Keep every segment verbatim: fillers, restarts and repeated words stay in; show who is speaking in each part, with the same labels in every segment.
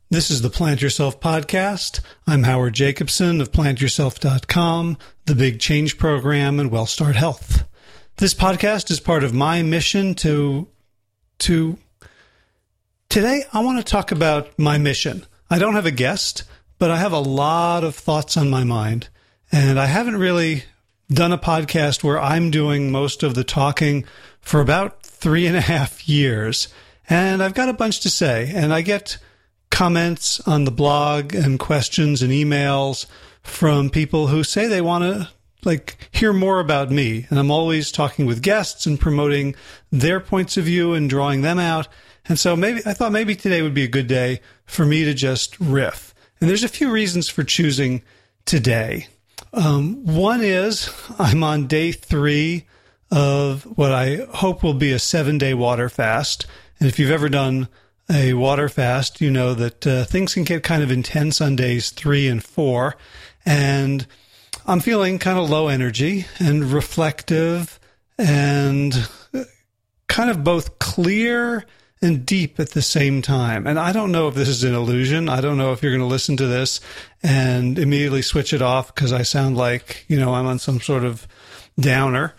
Speaker 1: This is the Plant Yourself podcast. I'm Howard Jacobson of plant yourself dot com, the Big Change Program, and WellStart Health. This podcast is part of my mission to, to, today I want to talk about my mission. I don't have a guest, but I have a lot of thoughts on my mind, and I haven't really done a podcast where I'm doing most of the talking for about three and a half years, and I've got a bunch to say, and I get comments on the blog and questions and emails from people who say they want to like hear more about me. And I'm always talking with guests and promoting their points of view and drawing them out. And so maybe I thought maybe today would be a good day for me to just riff. And there's a few reasons for choosing today. Um, one is I'm on day three of what I hope will be a seven-day water fast. And if you've ever done a water fast, you know that uh, things can get kind of intense on days three and four. And I'm feeling kind of low energy and reflective and kind of both clear and deep at the same time. And I don't know if this is an illusion. I don't know if you're going to listen to this and immediately switch it off because I sound like, you know, I'm on some sort of downer.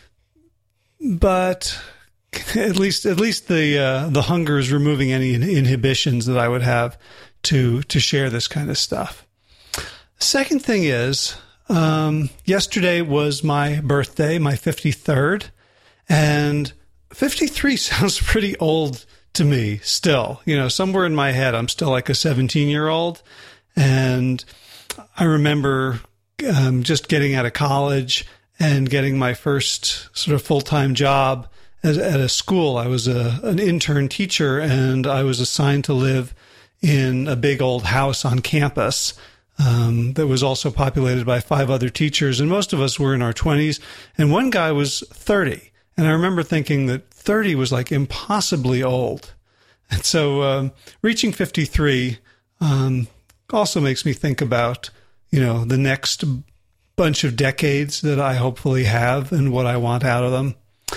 Speaker 1: But At least, at least the uh, the hunger is removing any inhibitions that I would have to to share this kind of stuff. Second thing is, um, yesterday was my birthday, my fifty-third, and fifty-three sounds pretty old to me still. You know, somewhere in my head, I'm still like a seventeen-year-old, and I remember um, just getting out of college and getting my first sort of full-time job At, at a school. I was a, an intern teacher, and I was assigned to live in a big old house on campus um, that was also populated by five other teachers, and most of us were in our twenties, and one guy was thirty. And I remember thinking that thirty was like impossibly old. And so um, reaching fifty-three um, also makes me think about, you know, the next bunch of decades that I hopefully have and what I want out of them.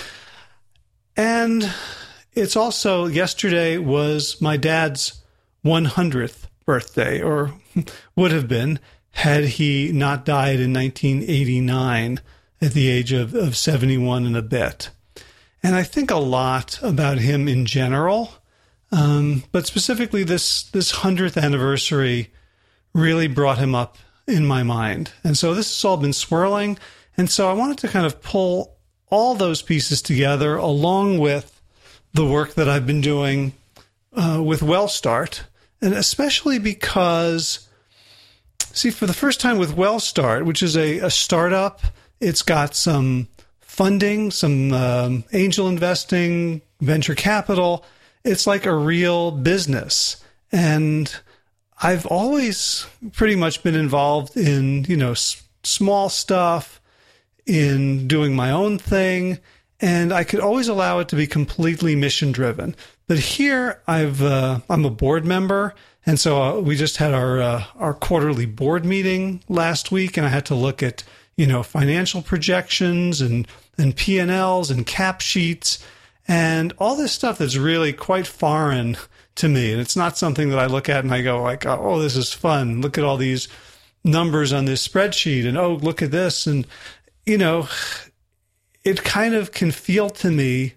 Speaker 1: And it's also, yesterday was my dad's one hundredth birthday, or would have been, had he not died in nineteen eighty-nine at the age of, of seventy-one and a bit. And I think a lot about him in general, um, but specifically this, this one hundredth anniversary really brought him up in my mind. And so this has all been swirling, and so I wanted to kind of pull all those pieces together, along with the work that I've been doing uh, with WellStart, and especially because, see, for the first time with WellStart, which is a, a startup, it's got some funding, some um, angel investing, venture capital. It's like a real business. And I've always pretty much been involved in, you know, s- small stuff, in doing my own thing, and I could always allow it to be completely mission-driven. But here, I've uh, I'm a board member, and so uh, we just had our uh, our quarterly board meeting last week, and I had to look at, you know, financial projections and and P and L's and cap sheets and all this stuff that's really quite foreign to me, and it's not something that I look at and I go like, oh, this is fun. Look at all these numbers on this spreadsheet, and oh, look at this, and you know, it kind of can feel to me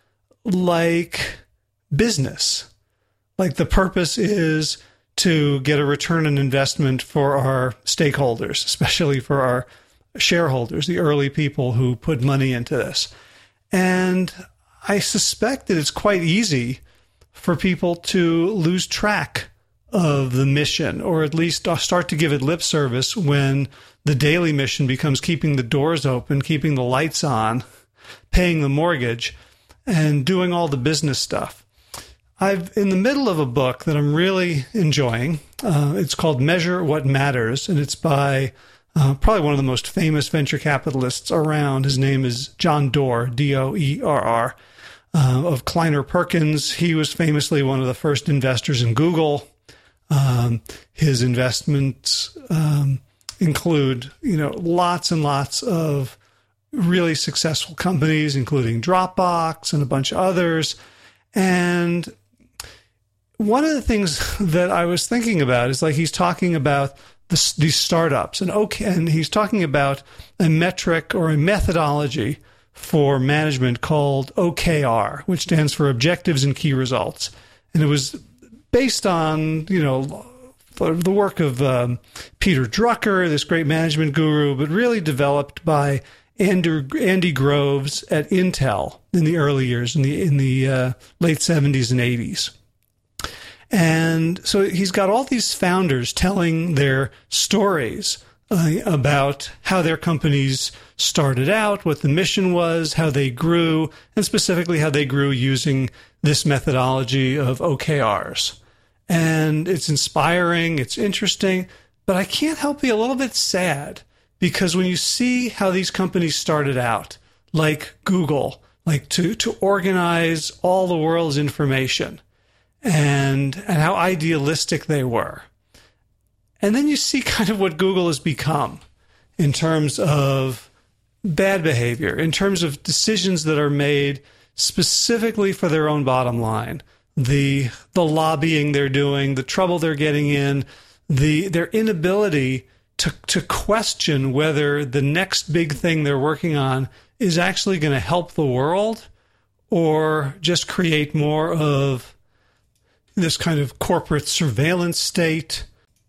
Speaker 1: like business. Like the purpose is to get a return on investment for our stakeholders, especially for our shareholders, the early people who put money into this. And I suspect that it's quite easy for people to lose track of the mission, or at least start to give it lip service when the daily mission becomes keeping the doors open, keeping the lights on, paying the mortgage, and doing all the business stuff. I'm in the middle of a book that I'm really enjoying. Uh, it's called Measure What Matters, and it's by uh, probably one of the most famous venture capitalists around. His name is John Doerr, D O E R R, uh, of Kleiner Perkins. He was famously one of the first investors in Google. Um, his investments um, include, you know, lots and lots of really successful companies, including Dropbox and a bunch of others. And one of the things that I was thinking about is like he's talking about this, these startups, and okay, and he's talking about a metric or a methodology for management called O K R, which stands for Objectives and Key Results. And it was based on, you know, the work of um, Peter Drucker, this great management guru, but really developed by Andrew, Andy Groves at Intel in the early years, in the in the uh, late seventies and eighties. And so he's got all these founders telling their stories uh, about how their companies started out, what the mission was, how they grew, and specifically how they grew using this methodology of O K Rs. And it's inspiring, it's interesting, but I can't help be a little bit sad because when you see how these companies started out, like Google, like to, to organize all the world's information, and, and how idealistic they were. And then you see kind of what Google has become in terms of bad behavior, in terms of decisions that are made specifically for their own bottom line. The the lobbying they're doing, the trouble they're getting in, the their inability to to question whether the next big thing they're working on is actually going to help the world or just create more of this kind of corporate surveillance state.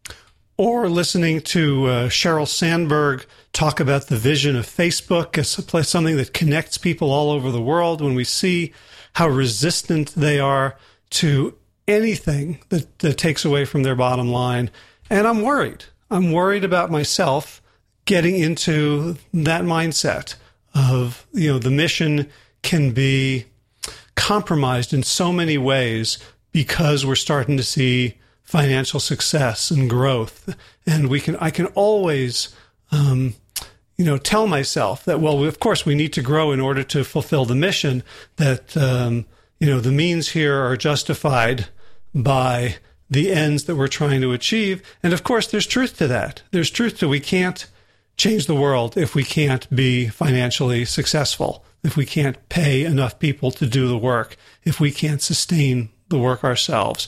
Speaker 1: Or listening to uh, Sheryl Sandberg talk about the vision of Facebook as something that connects people all over the world, when we see how resistant they are to anything that, that takes away from their bottom line. And I'm worried. I'm worried about myself getting into that mindset of, you know, the mission can be compromised in so many ways because we're starting to see financial success and growth. And we can, I can always, um, you know, tell myself that, well, of course we need to grow in order to fulfill the mission, that, um, you know, the means here are justified by the ends that we're trying to achieve. And of course, there's truth to that. There's truth to we can't change the world if we can't be financially successful, if we can't pay enough people to do the work, if we can't sustain the work ourselves.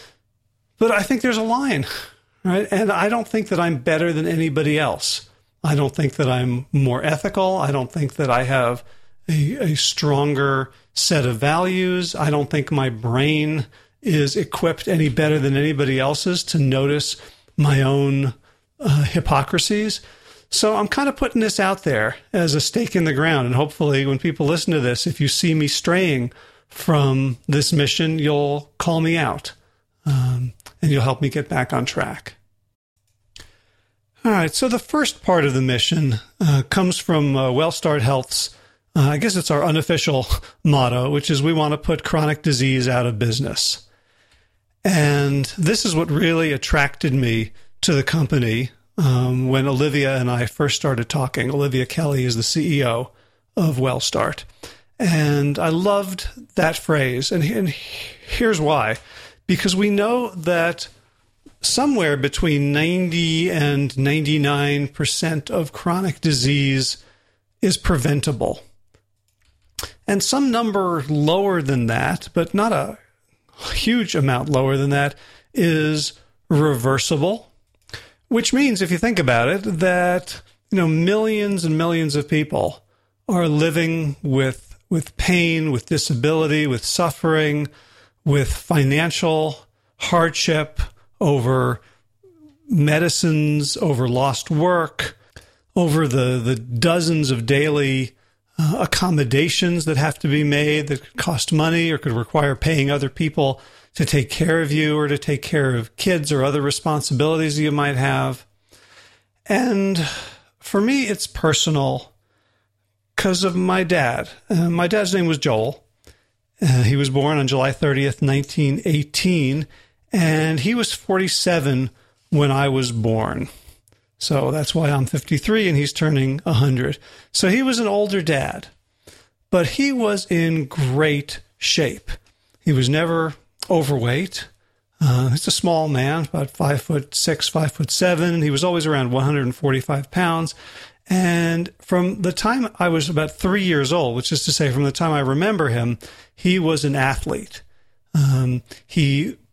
Speaker 1: But I think there's a line, right? And I don't think that I'm better than anybody else. I don't think that I'm more ethical. I don't think that I have a, a stronger set of values. I don't think my brain is equipped any better than anybody else's to notice my own uh, hypocrisies. So I'm kind of putting this out there as a stake in the ground. And hopefully when people listen to this, if you see me straying from this mission, you'll call me out. Um, and you'll help me get back on track. All right, so the first part of the mission uh, comes from uh, WellStart Health's, uh, I guess it's our unofficial motto, which is we want to put chronic disease out of business. And this is what really attracted me to the company um, when Olivia and I first started talking. Olivia Kelly is the C E O of WellStart. And I loved that phrase, and, and here's why. Because we know that somewhere between ninety and ninety-nine percent of chronic disease is preventable. And some number lower than that, but not a huge amount lower than that, is reversible. Which means, if you think about it, that, you know, millions and millions of people are living with, with pain, with disability, with suffering, with financial hardship over medicines, over lost work, over the, the dozens of daily uh, accommodations that have to be made that cost money or could require paying other people to take care of you or to take care of kids or other responsibilities you might have. And for me, it's personal because of my dad. Uh, my dad's name was Joel. Uh, he was born on July thirtieth, nineteen eighteen, and he was forty-seven when I was born. So that's why I'm fifty-three and he's turning one hundred. So he was an older dad, but he was in great shape. He was never overweight. Uh, he's a small man, about five foot six, five foot seven. He was always around one hundred forty-five pounds. And from the time I was about three years old, which is to say from the time I remember him, he was an athlete. Um, he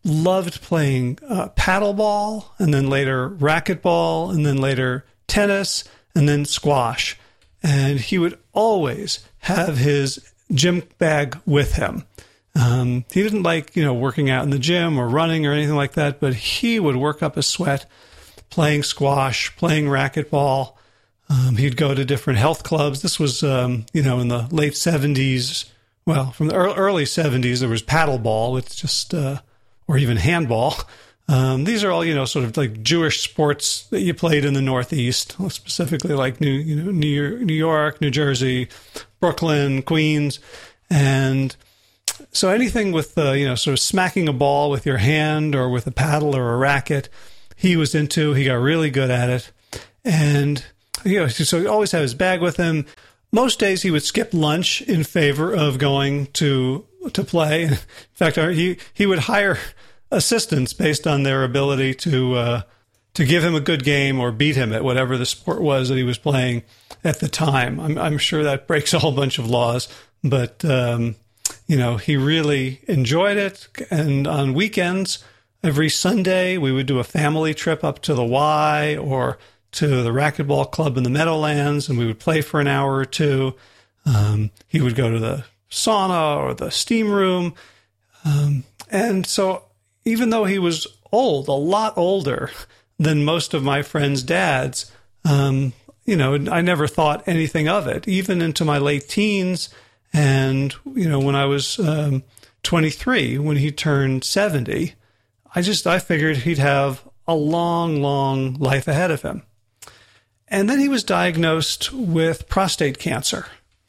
Speaker 1: loved playing uh, paddleball, and then later racquetball, and then later tennis, and then squash. And he would always have his gym bag with him. Um, he didn't like, you know, working out in the gym or running or anything like that, but he would work up a sweat playing squash, playing racquetball. Um, he'd go to different health clubs. This was, um, you know, in the late seventies. Well, from the early seventies, there was paddleball. It's just, uh, or even handball. Um, these are all, you know, sort of like Jewish sports that you played in the Northeast, specifically like New, you know, New York, New York, New Jersey, Brooklyn, Queens. And so anything with, uh, you know, sort of smacking a ball with your hand or with a paddle or a racket, he was into. He got really good at it. And, you know, so he always had his bag with him. Most days he would skip lunch in favor of going to to play. In fact, he, he would hire assistants based on their ability to uh, to give him a good game or beat him at whatever the sport was that he was playing at the time. I'm, I'm sure that breaks a whole bunch of laws, but um, you know, he really enjoyed it. And on weekends, every Sunday, we would do a family trip up to the Y or to the racquetball club in the Meadowlands, and we would play for an hour or two. Um, he would go to the sauna or the steam room. Um, and so even though he was old, a lot older than most of my friends' dads, um, you know, I never thought anything of it, even into my late teens. And, you know, when I was um, twenty-three, when he turned seventy, I just, I figured he'd have a long, long life ahead of him. And then he was diagnosed with prostate cancer.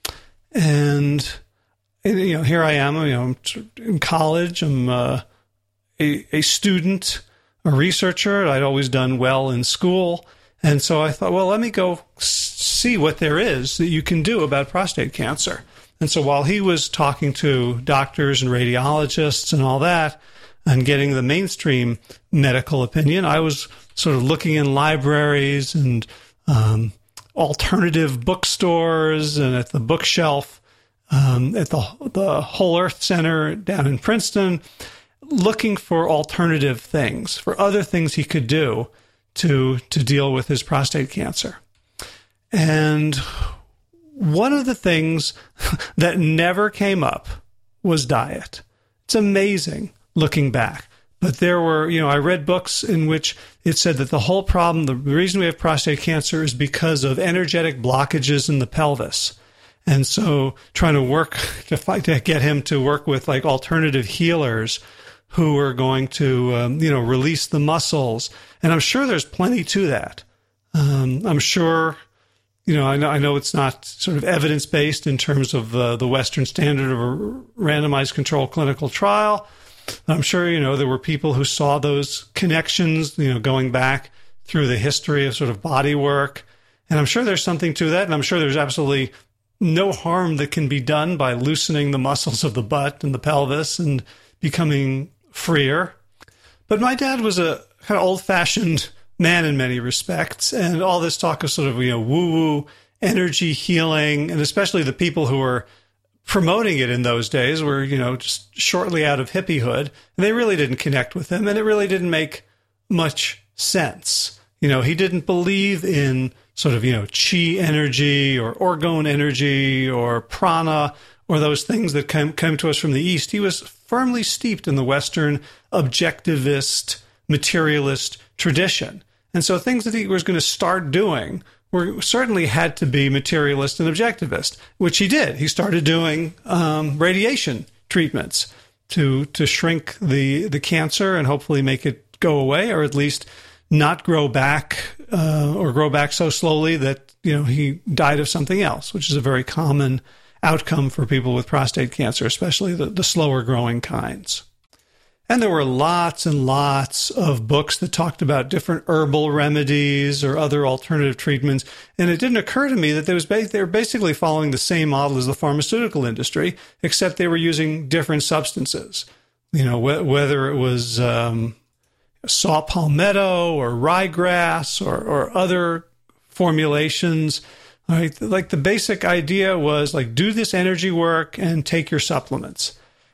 Speaker 1: And, you know, here I am, you know, I'm in college, I'm uh, a, a student, a researcher. I'd always done well in school. And so I thought, well, let me go see what there is that you can do about prostate cancer. And so while he was talking to doctors and radiologists and all that, and getting the mainstream medical opinion, I was sort of looking in libraries and um, alternative bookstores and at the bookshelf um, at the the Whole Earth Center down in Princeton, looking for alternative things, for other things he could do to to deal with his prostate cancer. And one of the things that never came up was diet. It's amazing looking back. But there were, you know, I read books in which it said that the whole problem, the reason we have prostate cancer is because of energetic blockages in the pelvis. And so trying to work to fight to get him to work with like alternative healers who are going to, um, you know, release the muscles. And I'm sure there's plenty to that. Um, I'm sure, you know, I know, I know it's not sort of evidence-based in terms of uh, the Western standard of a randomized controlled clinical trial. I'm sure, you know, there were people who saw those connections, you know, going back through the history of sort of body work. And I'm sure there's something to that. And I'm sure there's absolutely no harm that can be done by loosening the muscles of the butt and the pelvis and becoming freer. But my dad was a kind of old-fashioned man in many respects. And all this talk of sort of, you know, woo-woo energy healing, and especially the people who were promoting it in those days were, you know, just shortly out of hippiehood. And they really didn't connect with him, and it really didn't make much sense. You know, he didn't believe in sort of, you know, chi energy or orgone energy or prana or those things that came, came to us from the East. He was firmly steeped in the Western objectivist, materialist tradition. And so things that he was going to start doing were certainly had to be materialist and objectivist, which he did. He started doing um, radiation treatments to to shrink the, the cancer and hopefully make it go away, or at least not grow back uh, or grow back so slowly that, you know, he died of something else, which is a very common outcome for people with prostate cancer, especially the, the slower growing kinds. And there were lots and lots of books that talked about different herbal remedies or other alternative treatments. And it didn't occur to me that they, was ba- they were basically following the same model as the pharmaceutical industry, except they were using different substances. You know, wh- whether it was um, saw palmetto or ryegrass or, or other formulations. Right? Like the basic idea was like, do this energy work and take your supplements.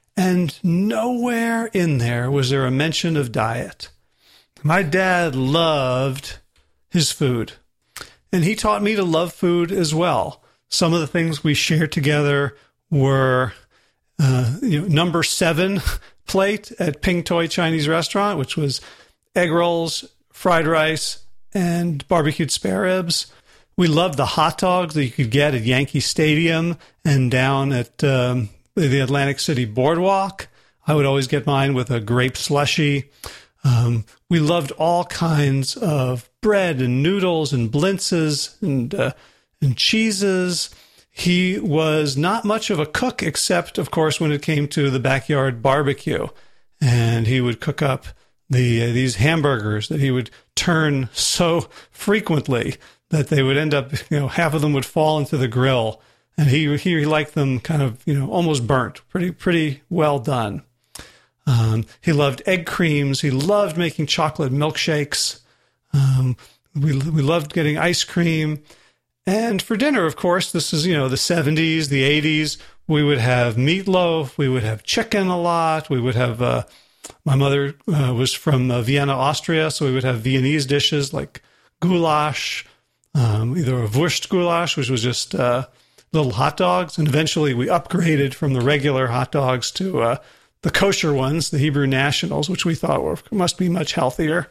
Speaker 1: And nowhere in there was there a mention of diet. My dad loved his food, and he taught me to love food as well. Some of the things we shared together were uh, you know, number seven plate at Ping Toi Chinese restaurant, which was egg rolls, fried rice, and barbecued spare ribs. We loved the hot dogs that you could get at Yankee Stadium and down at um, the Atlantic City Boardwalk. I would always get mine with a grape slushie. Um, we loved all kinds of bread and noodles and blintzes and uh, and cheeses. He was not much of a cook, except, of course, when it came to the backyard barbecue. And he would cook up the uh, these hamburgers that he would turn so frequently that they would end up, you know, half of them would fall into the grill. And he he liked them kind of, you know, almost burnt, pretty pretty well done. Um, he loved egg creams. He loved making chocolate milkshakes. Um, we we loved getting ice cream. And for dinner, of course, this is, you know, the seventies, the eighties. We would have meatloaf. We would have chicken a lot. We would have, uh, my mother uh, was from uh, Vienna, Austria, so we would have Viennese dishes like goulash, um, either a Wurst goulash, which was just uh, little hot dogs. And eventually we upgraded from the regular hot dogs to uh, the kosher ones, the Hebrew Nationals, which we thought were must be much healthier.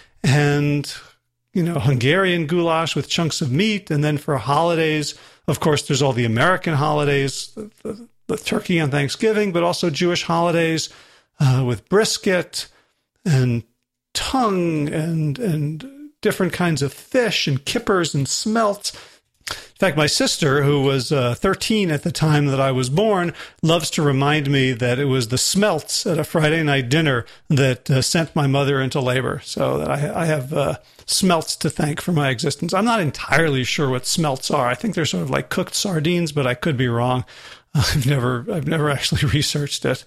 Speaker 1: And, you know, Hungarian goulash with chunks of meat. And then for holidays, of course, there's all the American holidays, the, the, the turkey on Thanksgiving, but also Jewish holidays uh, with brisket and tongue and and different kinds of fish and kippers and smelts. In fact, my sister, who was uh, thirteen at the time that I was born, loves to remind me that it was the smelts at a Friday night dinner that uh, sent my mother into labor. So that I, I have uh, smelts to thank for my existence. I'm not entirely sure what smelts are. I think they're sort of like cooked sardines, but I could be wrong. I've never, I've never actually researched it.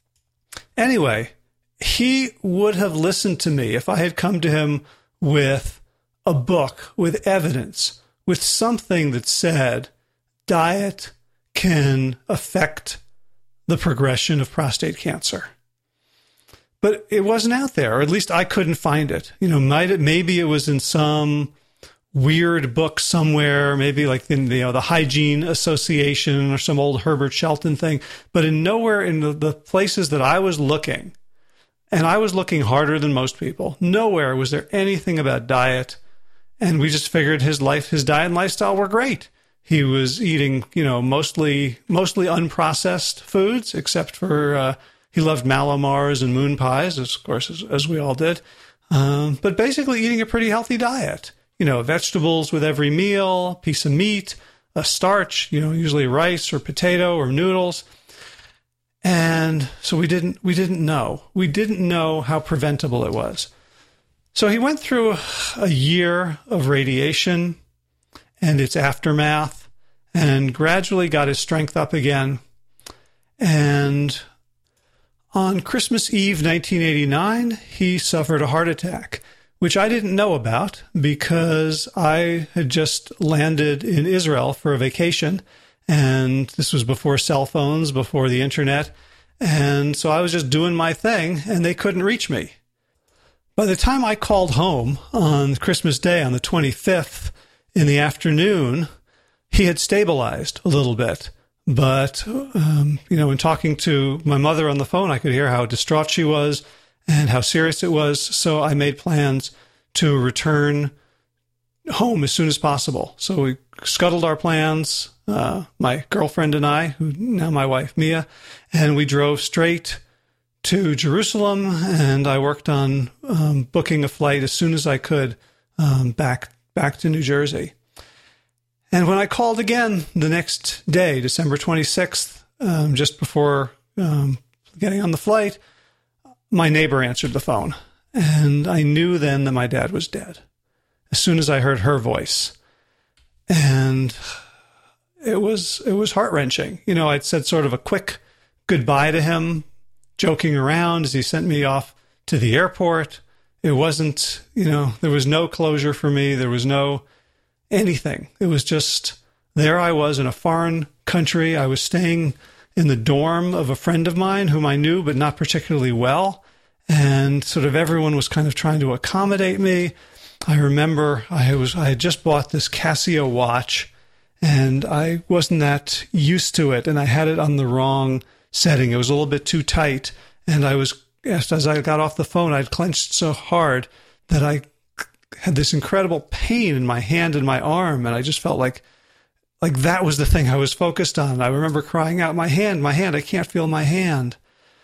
Speaker 1: Anyway, he would have listened to me if I had come to him with a book, with evidence, with something that said diet can affect the progression of prostate cancer. But it wasn't out there, or at least I couldn't find it. You know, might it, maybe it was in some weird book somewhere, maybe like in the, you know, the Hygiene Association or some old Herbert Shelton thing. But in nowhere in the, the places that I was looking, and I was looking harder than most people, nowhere was there anything about diet. And we just figured his life, his diet and lifestyle were great. He was eating, you know, mostly mostly unprocessed foods, except for uh, he loved Mallomars and moon pies, of course, as, as we all did. Um, but basically eating a pretty healthy diet. You know, vegetables with every meal, piece of meat, a starch, you know, usually rice or potato or noodles. And so we didn't we didn't know. We didn't know how preventable it was. So he went through a year of radiation and its aftermath and gradually got his strength up again. And on Christmas Eve, nineteen eighty-nine, he suffered a heart attack, which I didn't know about because I had just landed in Israel for a vacation. And this was before cell phones, before the internet. And so I was just doing my thing and they couldn't reach me. By the time I called home on Christmas Day, on the twenty-fifth in the afternoon, he had stabilized a little bit. But, um, you know, in talking to my mother on the phone, I could hear how distraught she was and how serious it was. So I made plans to return home as soon as possible. So we scuttled our plans, uh, my girlfriend and I, who now my wife, Mia, and we drove straight to Jerusalem, and I worked on um, booking a flight as soon as I could um, back back to New Jersey. And when I called again the next day, December twenty-sixth, um, just before um, getting on the flight, my neighbor answered the phone. And I knew then that my dad was dead as soon as I heard her voice. And it was it was heart-wrenching. You know, I'd said sort of a quick goodbye to him, joking around as he sent me off to the airport. It wasn't, you know, there was no closure for me. There was no anything. It was just, there I was in a foreign country. I was staying in the dorm of a friend of mine whom I knew but not particularly well. And sort of everyone was kind of trying to accommodate me. I remember I was I had just bought this Casio watch, and I wasn't that used to it, and I had it on the wrong setting. It was a little bit too tight, and I was, as I got off the phone, I'd clenched so hard that I had this incredible pain in my hand and my arm, and I just felt like like that was the thing I was focused on. I remember crying out, my hand, my hand, I can't feel my hand.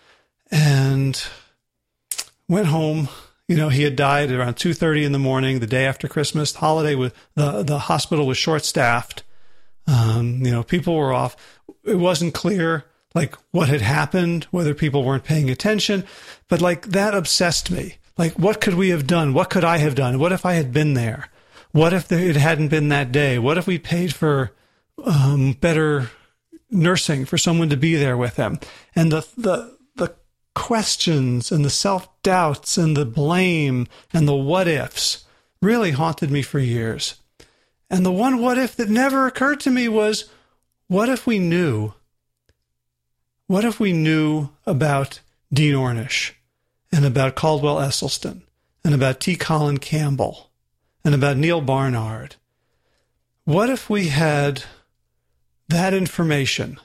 Speaker 1: And went home. You know, he had died around two thirty in the morning, the day after Christmas. The holiday was, the, the hospital was short-staffed. Um, you know, people were off. It wasn't clear, like, what had happened, whether people weren't paying attention. But, like, that obsessed me. Like, what could we have done? What could I have done? What if I had been there? What if it hadn't been that day? What if we paid for um, better nursing for someone to be there with him? And the the the questions and the self-doubts and the blame and the what-ifs really haunted me for years. And the one what-if that never occurred to me was, what if we knew? What if we knew about Dean Ornish and about Caldwell Esselstyn and about T. Colin Campbell and about Neil Barnard? What if we had that information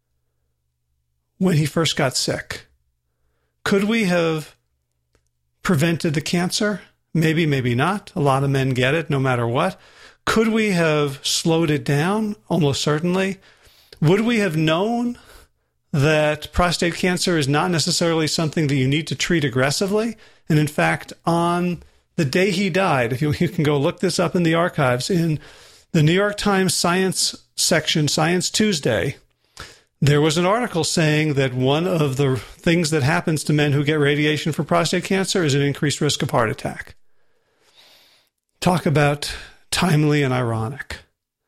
Speaker 1: when he first got sick? Could we have prevented the cancer? Maybe, maybe not. A lot of men get it no matter what. Could we have slowed it down? Almost certainly. Would we have known that prostate cancer is not necessarily something that you need to treat aggressively? And in fact, on the day he died, if you, you can go look this up in the archives, in the New York Times Science section, Science Tuesday, there was an article saying that one of the things that happens to men who get radiation for prostate cancer is an increased risk of heart attack. Talk about timely and ironic.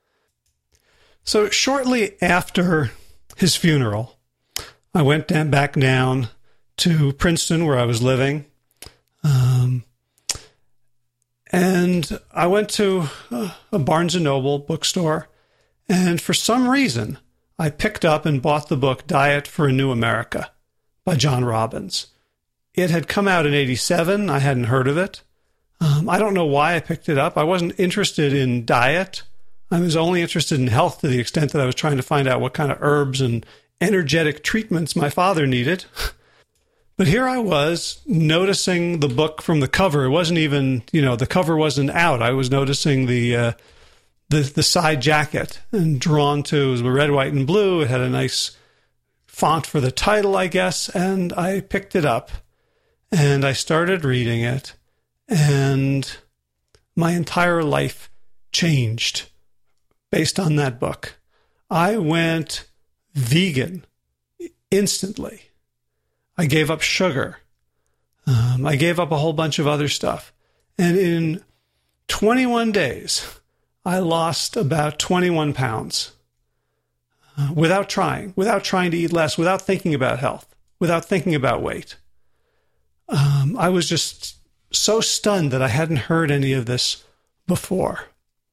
Speaker 1: So shortly after his funeral, I went down, back down to Princeton, where I was living, um, and I went to a Barnes and Noble bookstore, and for some reason, I picked up and bought the book Diet for a New America by John Robbins. It had come out in eighty-seven. I hadn't heard of it. Um, I don't know why I picked it up. I wasn't interested in diet. I was only interested in health to the extent that I was trying to find out what kind of herbs and energetic treatments my father needed. But here I was noticing the book from the cover. It wasn't even, you know, the cover wasn't out. I was noticing the uh, the the side jacket and drawn to, it was red, white, and blue. It had a nice font for the title, I guess, and I picked it up and I started reading it, and my entire life changed based on that book. I went vegan instantly. I gave up sugar. Um, I gave up a whole bunch of other stuff. And in twenty-one days, I lost about twenty-one pounds uh, without trying, without trying to eat less, without thinking about health, without thinking about weight. Um, I was just so stunned that I hadn't heard any of this before.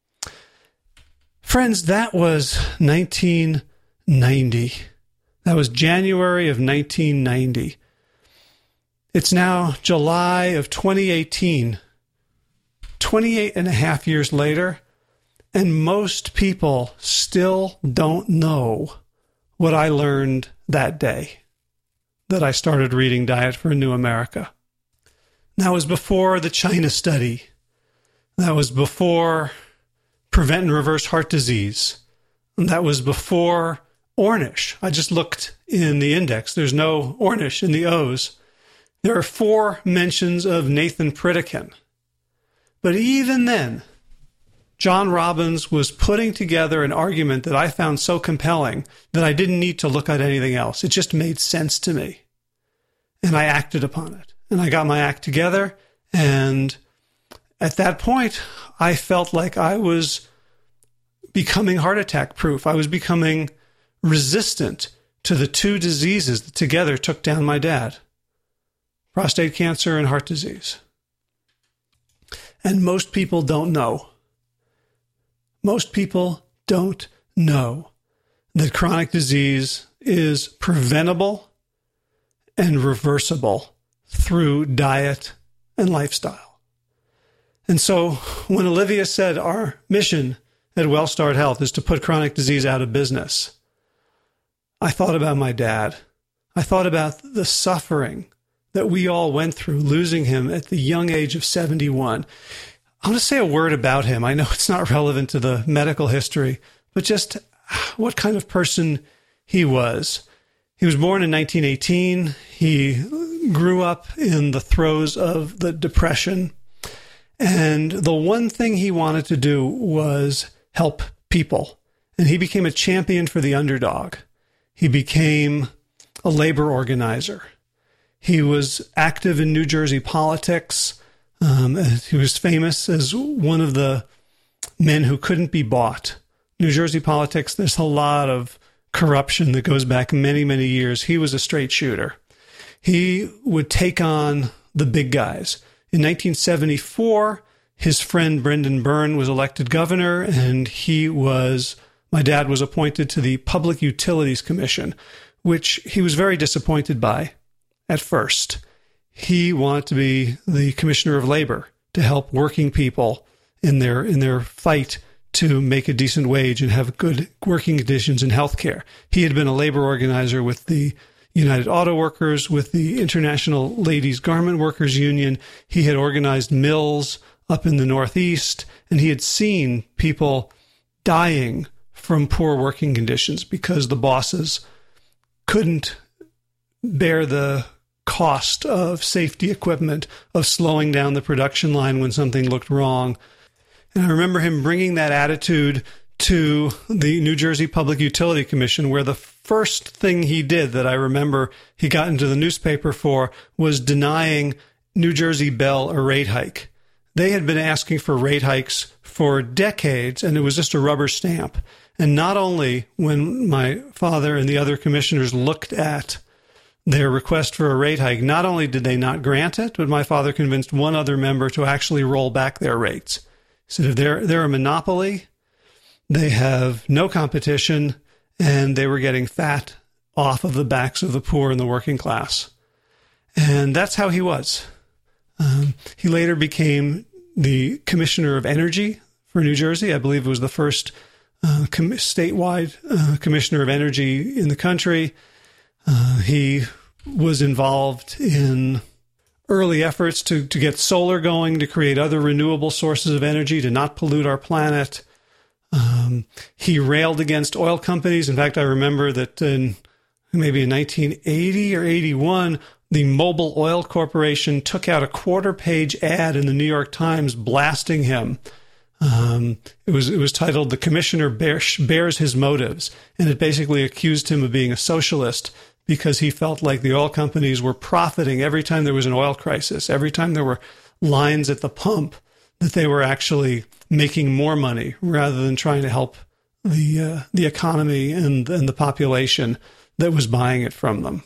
Speaker 1: Friends, that was nineteen ninety. That was January of nineteen ninety. It's now July of twenty eighteen, twenty-eight and a half years later, and most people still don't know what I learned that day that I started reading Diet for a New America. That was before the China study. That was before prevent and reverse heart disease. And that was before Ornish. I just looked in the index. There's no Ornish in the O's. There are four mentions of Nathan Pritikin. But even then, John Robbins was putting together an argument that I found so compelling that I didn't need to look at anything else. It just made sense to me. And I acted upon it. And I got my act together. And at that point, I felt like I was becoming heart attack proof. I was becoming resistant to the two diseases that together took down my dad: prostate cancer and heart disease. And most people don't know. Most people don't know that chronic disease is preventable and reversible through diet and lifestyle. And so when Olivia said our mission at WellStart Health is to put chronic disease out of business, I thought about my dad. I thought about the suffering that we all went through losing him at the young age of seventy-one. I want to say a word about him. I know it's not relevant to the medical history, but just what kind of person he was. He was born in nineteen eighteen. He grew up in the throes of the Depression. And the one thing he wanted to do was help people. And he became a champion for the underdog. He became a labor organizer. He was active in New Jersey politics. Um, he was famous as one of the men who couldn't be bought. New Jersey politics, there's a lot of corruption that goes back many, many years. He was a straight shooter. He would take on the big guys. In nineteen seventy-four, his friend Brendan Byrne was elected governor, and he was, my dad was appointed to the Public Utilities Commission, which he was very disappointed by at first. He wanted to be the Commissioner of Labor to help working people in their in their fight to make a decent wage and have good working conditions in healthcare. He had been a labor organizer with the United Auto Workers, with the International Ladies Garment Workers Union. He had organized mills up in the Northeast, and he had seen people dying from poor working conditions because the bosses couldn't bear the cost of safety equipment, of slowing down the production line when something looked wrong. And I remember him bringing that attitude to the New Jersey Public Utility Commission, where the first thing he did that I remember he got into the newspaper for was denying New Jersey Bell a rate hike. They had been asking for rate hikes for decades, and it was just a rubber stamp. And not only when my father and the other commissioners looked at their request for a rate hike, not only did they not grant it, but my father convinced one other member to actually roll back their rates. He said, if they're, they're a monopoly, they have no competition, and they were getting fat off of the backs of the poor and the working class. And that's how he was. Um, he later became the Commissioner of Energy for New Jersey. I believe it was the first uh, com- statewide uh, Commissioner of Energy in the country. Uh, he was involved in early efforts to, to get solar going, to create other renewable sources of energy, to not pollute our planet. Um, he railed against oil companies. In fact, I remember that in maybe in nineteen eighty or eighty-one, the Mobil Oil Corporation took out a quarter-page ad in the New York Times blasting him. Um, it was it was titled "The Commissioner Bears, Bears His Motives," and it basically accused him of being a socialist because he felt like the oil companies were profiting every time there was an oil crisis, every time there were lines at the pump, that they were actually making more money rather than trying to help the uh, the economy and, and the population that was buying it from them.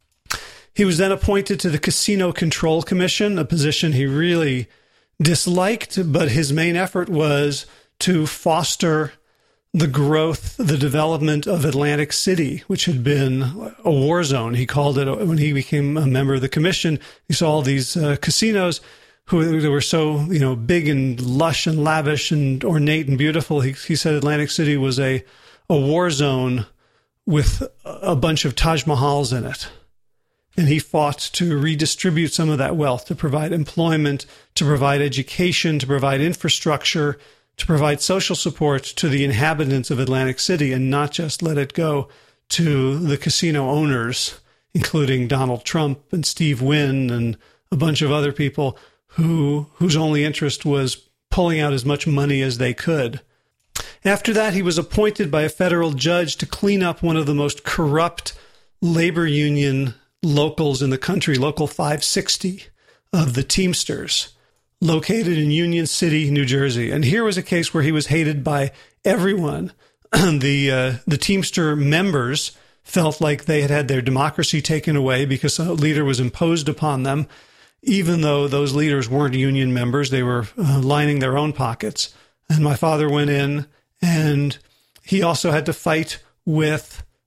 Speaker 1: He was then appointed to the Casino Control Commission, a position he really disliked, but his main effort was to foster the growth, the development of Atlantic City, which had been a war zone. He called it, when he became a member of the commission, he saw all these uh, casinos who they were so, you know, big and lush and lavish and ornate and beautiful. He, he said Atlantic City was a, a war zone with a bunch of Taj Mahals in it. And he fought to redistribute some of that wealth, to provide employment, to provide education, to provide infrastructure, to provide social support to the inhabitants of Atlantic City, and not just let it go to the casino owners, including Donald Trump and Steve Wynn and a bunch of other people who whose only interest was pulling out as much money as they could. After that, he was appointed by a federal judge to clean up one of the most corrupt labor union locals in the country, Local five sixty of the Teamsters, located in Union City, New Jersey. And here was a case where he was hated by everyone. the uh, the Teamster members felt like they had had their democracy taken away because a leader was imposed upon them. Even though those leaders weren't union members, they were uh, lining their own pockets. And my father went in, and he also had to fight with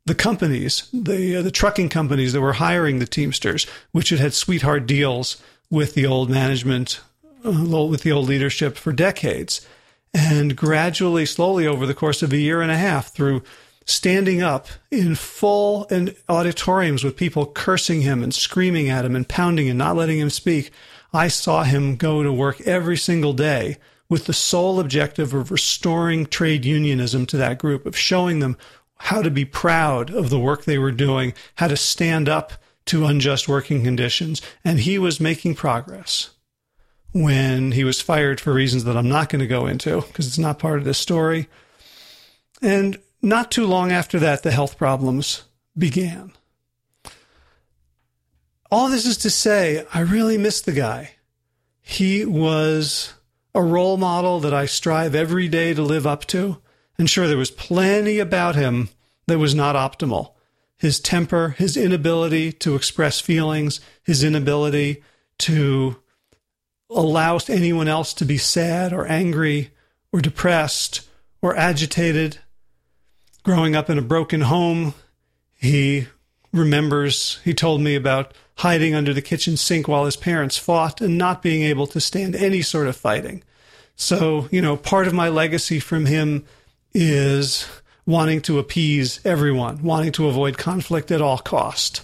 Speaker 1: the companies, the uh, the trucking companies that were hiring the Teamsters, which had had sweetheart deals with the old management, uh, with the old leadership for decades. And gradually, slowly over the course of a year and a half, through standing up in full in auditoriums with people cursing him and screaming at him and pounding and not letting him speak, I saw him go to work every single day with the sole objective of restoring trade unionism to that group, of showing them how to be proud of the work they were doing, how to stand up to unjust working conditions. And he was making progress when he was fired for reasons that I'm not going to go into because it's not part of this story. And not too long after that, the health problems began. All this is to say, I really miss the guy. He was a role model that I strive every day to live up to. And sure, there was plenty about him that was not optimal. His temper, his inability to express feelings, his inability to allow anyone else to be sad or angry or depressed or agitated. Growing up in a broken home, he remembers, he told me about hiding under the kitchen sink while his parents fought and not being able to stand any sort of fighting. So, you know, part of my legacy from him is wanting to appease everyone, wanting to avoid conflict at all cost.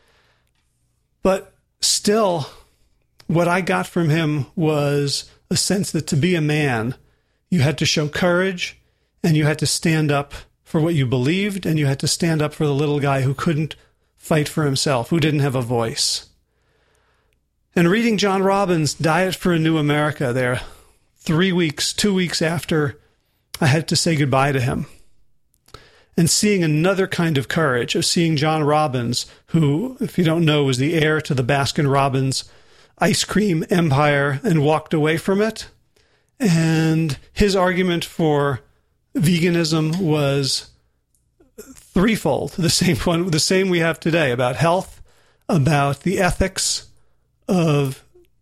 Speaker 1: But still, what I got from him was a sense that to be a man, you had to show courage and you had to stand up for what you believed and you had to stand up for the little guy who couldn't fight for himself, who didn't have a voice. And reading John Robbins' Diet for a New America there, three weeks, two weeks after I had to say goodbye to him, and seeing another kind of courage of seeing John Robbins, who, if you don't know, was the heir to the Baskin-Robbins ice cream empire and walked away from it. And his argument for veganism was threefold, the same one, the same we have today, about health, about the ethics of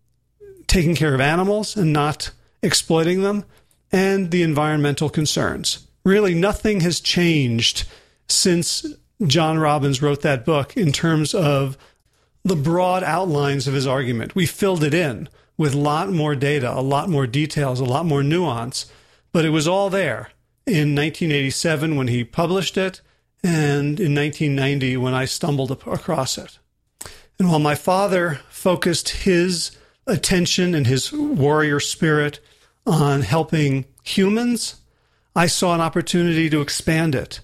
Speaker 1: taking care of animals and not exploiting them, and the environmental concerns. Really, nothing has changed since John Robbins wrote that book in terms of the broad outlines of his argument. We filled it in with a lot more data, a lot more details, a lot more nuance, but it was all there in nineteen eighty-seven when he published it and in nineteen ninety when I stumbled across it. And while my father focused his attention and his warrior spirit on helping humans, I saw an opportunity to expand it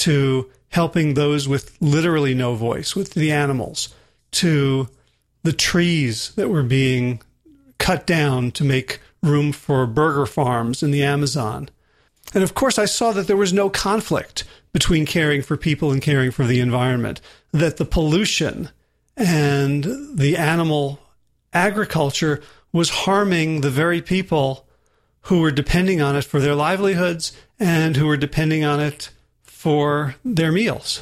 Speaker 1: to helping those with literally no voice, with the animals, to the trees that were being cut down to make room for burger farms in the Amazon. And of course, I saw that there was no conflict between caring for people and caring for the environment, that the pollution and the animal agriculture was harming the very people who were depending on it for their livelihoods and who were depending on it for their meals.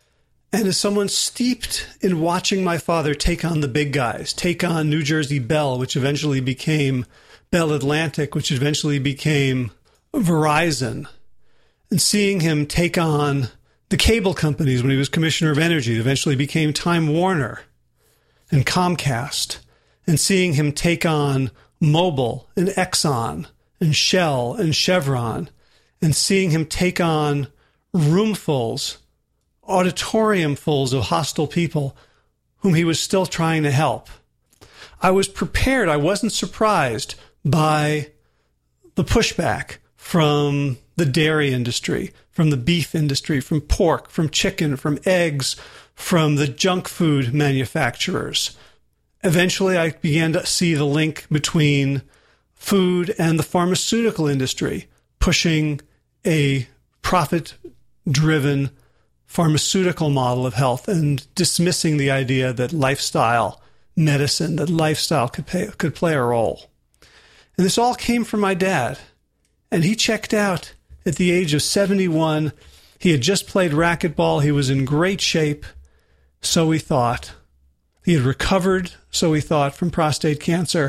Speaker 1: And as someone steeped in watching my father take on the big guys, take on New Jersey Bell, which eventually became Bell Atlantic, which eventually became Verizon, and seeing him take on the cable companies when he was Commissioner of Energy, it eventually became Time Warner and Comcast, and seeing him take on Mobil and Exxon and Shell and Chevron, and seeing him take on roomfuls, auditoriumfuls of hostile people whom he was still trying to help. I was prepared. I wasn't surprised by the pushback from the dairy industry, from the beef industry, from pork, from chicken, from eggs, from the junk food manufacturers. Eventually, I began to see the link between food and the pharmaceutical industry, pushing a profit-driven pharmaceutical model of health and dismissing the idea that lifestyle medicine, that lifestyle could, pay, could play a role. And this all came from my dad. And he checked out at the age of seventy-one. He had just played racquetball. He was in great shape, so he thought. He had recovered, so he thought, from prostate cancer.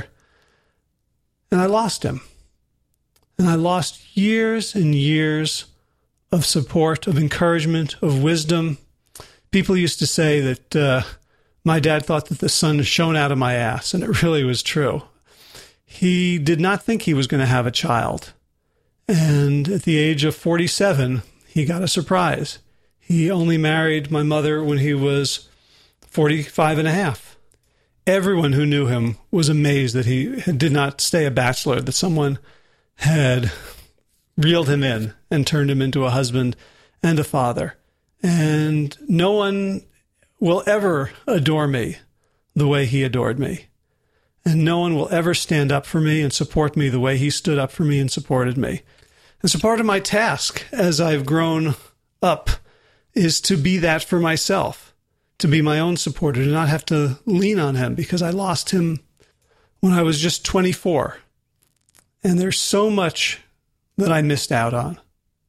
Speaker 1: And I lost him. And I lost years and years of support, of encouragement, of wisdom, People used to say that uh, my dad thought that the sun shone out of my ass, and it really was true. He did not think he was going to have a child. And at the age of forty-seven, he got a surprise. He only married my mother when he was forty-five and a half. Everyone who knew him was amazed that he did not stay a bachelor, that someone had reeled him in and turned him into a husband and a father. And no one will ever adore me the way he adored me. And no one will ever stand up for me and support me the way he stood up for me and supported me. And so part of my task as I've grown up is to be that for myself, to be my own supporter, to not have to lean on him, because I lost him when I was just twenty-four. And there's so much that I missed out on.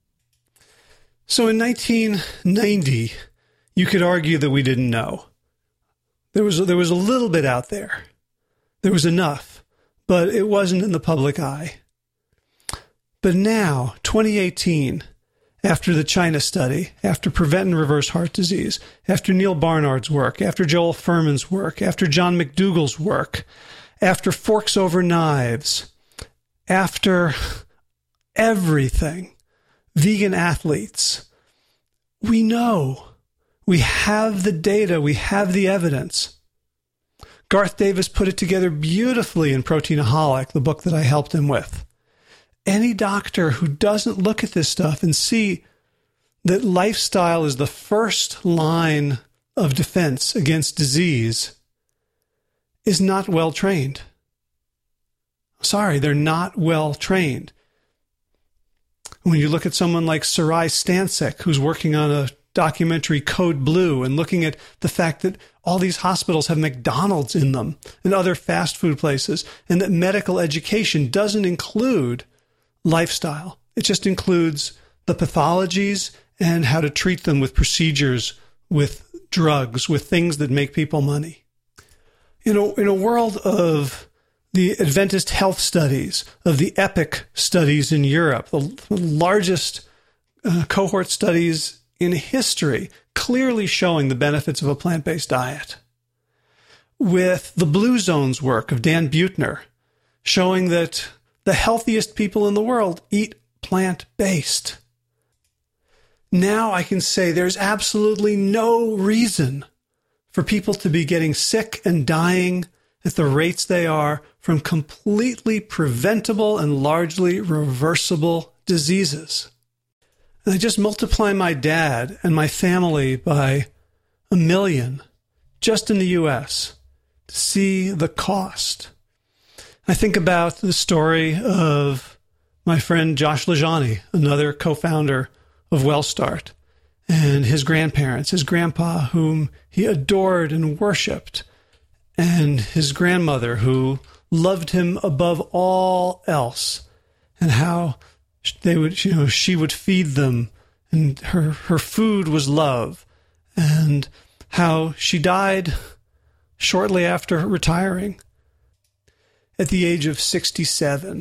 Speaker 1: So in nineteen ninety, you could argue that we didn't know. There was, there was a little bit out there. There was enough, but it wasn't in the public eye. But now, twenty eighteen, after the China study, after Prevent and Reverse Heart Disease, after Neil Barnard's work, after Joel Fuhrman's work, after John McDougall's work, after Forks Over Knives, after everything, vegan athletes, we know, we have the data, we have the evidence. Garth Davis put it together beautifully in Proteinaholic, the book that I helped him with. Any doctor who doesn't look at this stuff and see that lifestyle is the first line of defense against disease is not well trained. Sorry, they're not well trained. When you look at someone like Sarai Stancik, who's working on a documentary Code Blue and looking at the fact that all these hospitals have McDonald's in them and other fast food places, and that medical education doesn't include lifestyle. It just includes the pathologies and how to treat them with procedures, with drugs, with things that make people money. You know, in a world of the Adventist health studies, of the EPIC studies in Europe, the largest uh, cohort studies in history, clearly showing the benefits of a plant-based diet. With the Blue Zones work of Dan Buettner, showing that the healthiest people in the world eat plant-based. Now I can say there's absolutely no reason for people to be getting sick and dying at the rates they are from completely preventable and largely reversible diseases. And I just multiply my dad and my family by a million just in the U S to see the cost. I think about the story of my friend Josh Lajani, another co-founder of WellStart, and his grandparents, his grandpa, whom he adored and worshipped, and his grandmother, who loved him above all else, and how they would, you know, she would feed them, and her, her food was love, and how she died shortly after retiring at the age of sixty-seven.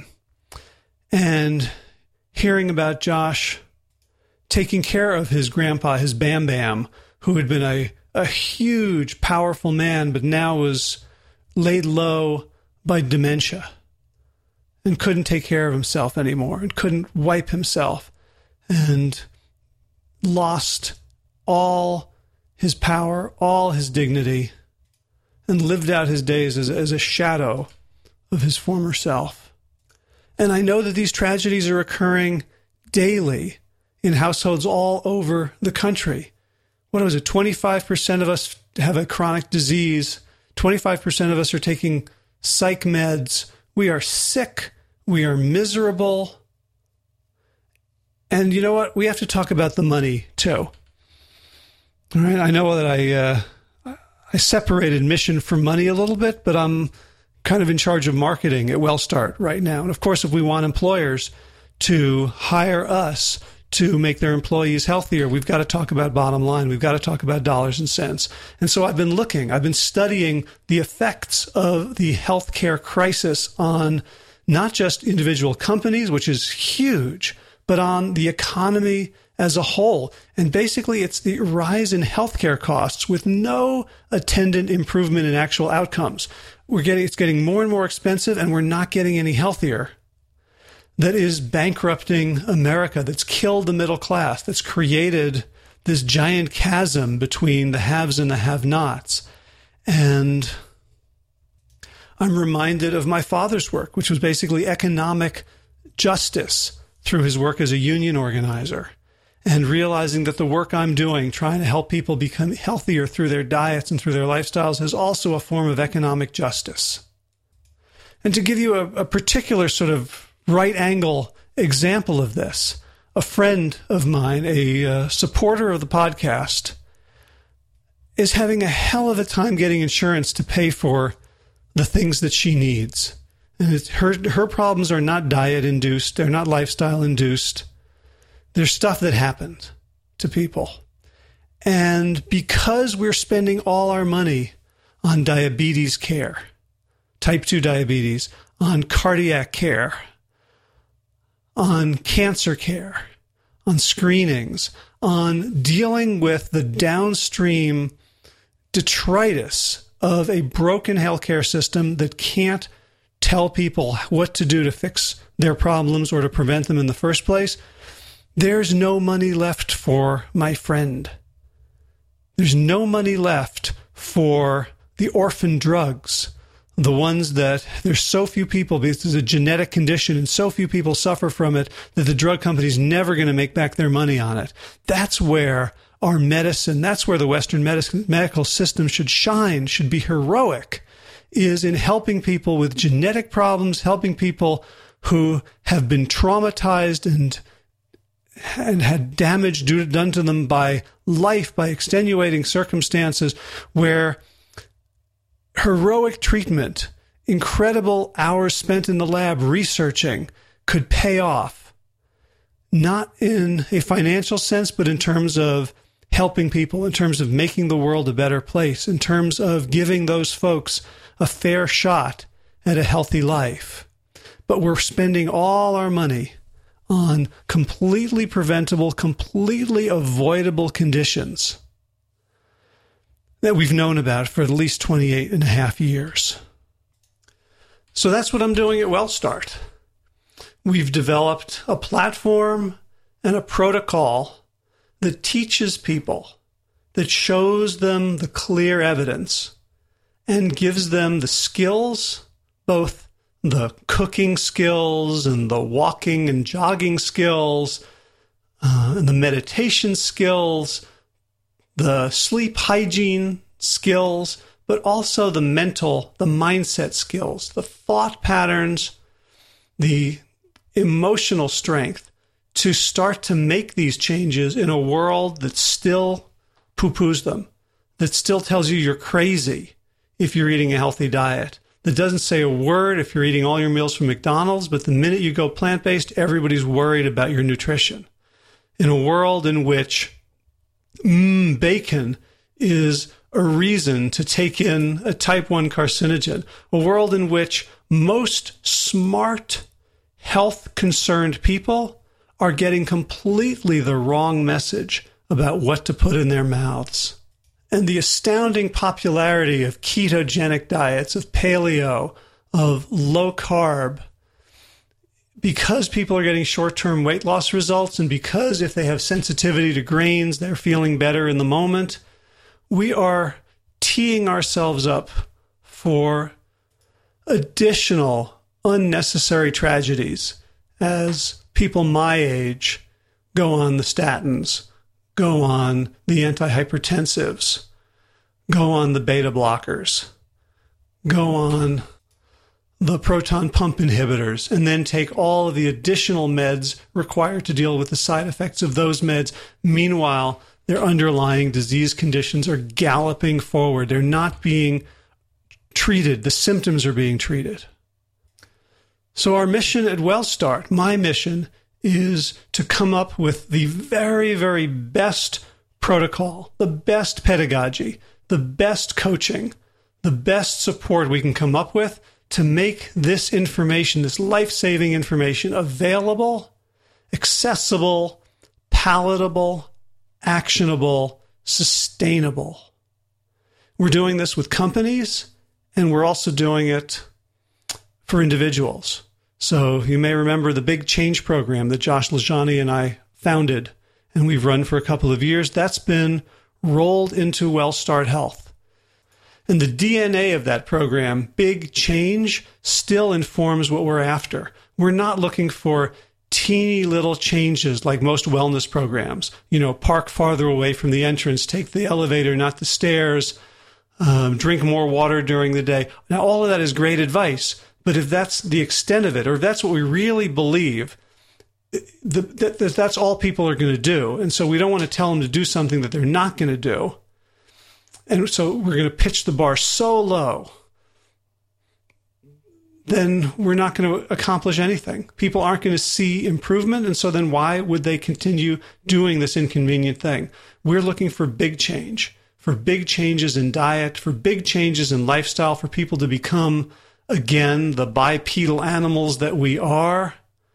Speaker 1: And hearing about Josh taking care of his grandpa, his Bam Bam, who had been a, a huge, powerful man, but now was laid low by dementia and couldn't take care of himself anymore and couldn't wipe himself and lost all his power, all his dignity, and lived out his days as, as a shadow of his former self. And I know that these tragedies are occurring daily in households all over the country. What was it? twenty-five percent of us have a chronic disease. twenty-five percent of us are taking psych meds. We are sick. We are miserable. And you know what? We have to talk about the money too. All right. I know that I, uh, I separated mission from money a little bit, but I'm kind of in charge of marketing at WellStart right now. And of course, if we want employers to hire us to make their employees healthier, we've got to talk about bottom line. We've got to talk about dollars and cents. And so I've been looking, I've been studying the effects of the healthcare crisis on not just individual companies, which is huge, but on the economy as a whole. And basically, it's the rise in healthcare costs with no attendant improvement in actual outcomes. We're getting, it's getting more and more expensive, and we're not getting any healthier. That is bankrupting America, that's killed the middle class, that's created this giant chasm between the haves and the have-nots. And I'm reminded of my father's work, which was basically economic justice through his work as a union organizer, and realizing that the work I'm doing, trying to help people become healthier through their diets and through their lifestyles, is also a form of economic justice. And to give you a, a particular sort of right angle example of this, a friend of mine, a uh, supporter of the podcast, is having a hell of a time getting insurance to pay for the things that she needs. And it's, her her problems are not diet-induced. They're not lifestyle-induced. There's stuff that happened to people. And because we're spending all our money on diabetes care, type two diabetes, on cardiac care, on cancer care, on screenings, on dealing with the downstream detritus of a broken healthcare system that can't tell people what to do to fix their problems or to prevent them in the first place, there's no money left for my friend. There's no money left for the orphan drugs, the ones that there's so few people, because it's a genetic condition and so few people suffer from it, that the drug company's never going to make back their money on it. That's where our medicine, that's where the Western medicine, medical system should shine, should be heroic, is in helping people with genetic problems, helping people who have been traumatized and and had damage done to them by life, by extenuating circumstances, where heroic treatment, incredible hours spent in the lab researching, could pay off, not in a financial sense, but in terms of helping people, in terms of making the world a better place, in terms of giving those folks a fair shot at a healthy life. But we're spending all our money on completely preventable, completely avoidable conditions that we've known about for at least twenty-eight and a half years. So that's what I'm doing at WellStart. We've developed a platform and a protocol that teaches people, that shows them the clear evidence and gives them the skills, both the cooking skills and the walking and jogging skills, uh, and the meditation skills, the sleep hygiene skills, but also the mental, the mindset skills, the thought patterns, the emotional strength to start to make these changes in a world that still poo-poos them, that still tells you you're crazy if you're eating a healthy diet, that doesn't say a word if you're eating all your meals from McDonald's, but the minute you go plant-based, everybody's worried about your nutrition. In a world in which mm, bacon is a reason to take in a type one carcinogen, a world in which most smart, health-concerned people are getting completely the wrong message about what to put in their mouths. And the astounding popularity of ketogenic diets, of paleo, of low carb, because people are getting short-term weight loss results, and because if they have sensitivity to grains, they're feeling better in the moment, we are teeing ourselves up for additional unnecessary tragedies as people my age go on the statins, go on the antihypertensives, go on the beta blockers, go on the proton pump inhibitors, and then take all of the additional meds required to deal with the side effects of those meds. Meanwhile, their underlying disease conditions are galloping forward. They're not being treated. The symptoms are being treated. So our mission at WellStart, my mission, is to come up with the very, very best protocol, the best pedagogy, the best coaching, the best support we can come up with to make this information, this life-saving information, available, accessible, palatable, actionable, sustainable. We're doing this with companies, and we're also doing it for individuals. So you may remember the Big Change program that Josh LaJaunie and I founded, and we've run for a couple of years. That's been rolled into WellStart Health. And the D N A of that program, Big Change, still informs what we're after. We're not looking for teeny little changes like most wellness programs. You know, park farther away from the entrance, take the elevator, not the stairs, um, drink more water during the day. Now, all of that is great advice, but if that's the extent of it, or if that's what we really believe, the, that, that's all people are going to do. And so we don't want to tell them to do something that they're not going to do. And so we're going to pitch the bar so low, then we're not going to accomplish anything. People aren't going to see improvement. And so then why would they continue doing this inconvenient thing? We're looking for big change, for big changes in diet, for big changes in lifestyle, for people to become, again, the bipedal animals that we are,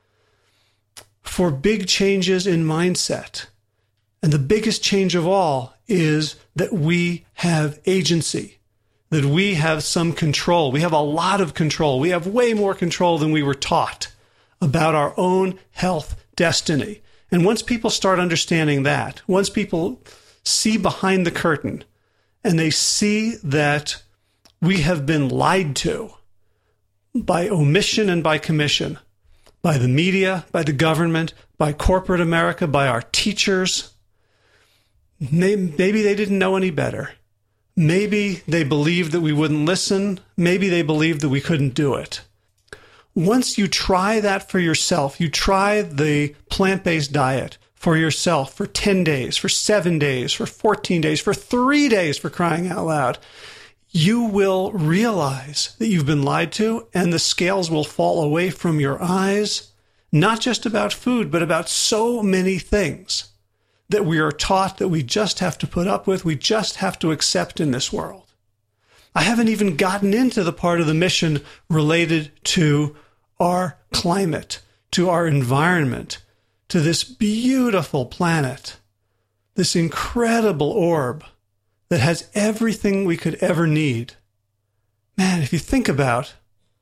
Speaker 1: for big changes in mindset. And the biggest change of all is that we have agency, that we have some control. We have a lot of control. We have way more control than we were taught about our own health destiny. And once people start understanding that, once people see behind the curtain and they see that we have been lied to by omission and by commission, by the media, by the government, by corporate America, by our teachers, maybe they didn't know any better. Maybe they believed that we wouldn't listen. Maybe they believed that we couldn't do it. Once you try that for yourself, you try the plant-based diet for yourself for ten days, for seven days, for fourteen days, for three days, for crying out loud, you will realize that you've been lied to, and the scales will fall away from your eyes, not just about food, but about so many things that we are taught that we just have to put up with, we just have to accept in this world. I haven't even gotten into the part of the mission related to our climate, to our environment, to this beautiful planet, this incredible orb that has everything we could ever need. Man, if you think about